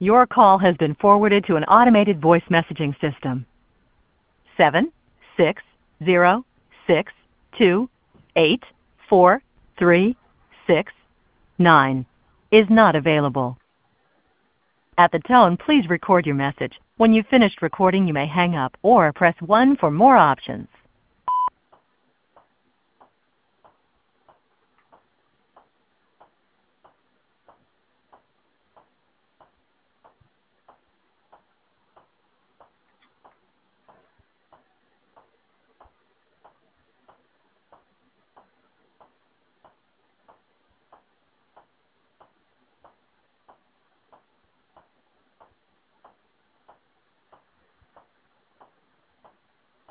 Your call has been forwarded to an automated voice messaging system. 76062843669 is not available. At the tone, please record your message. When you've finished recording, you may hang up or press 1 for more options.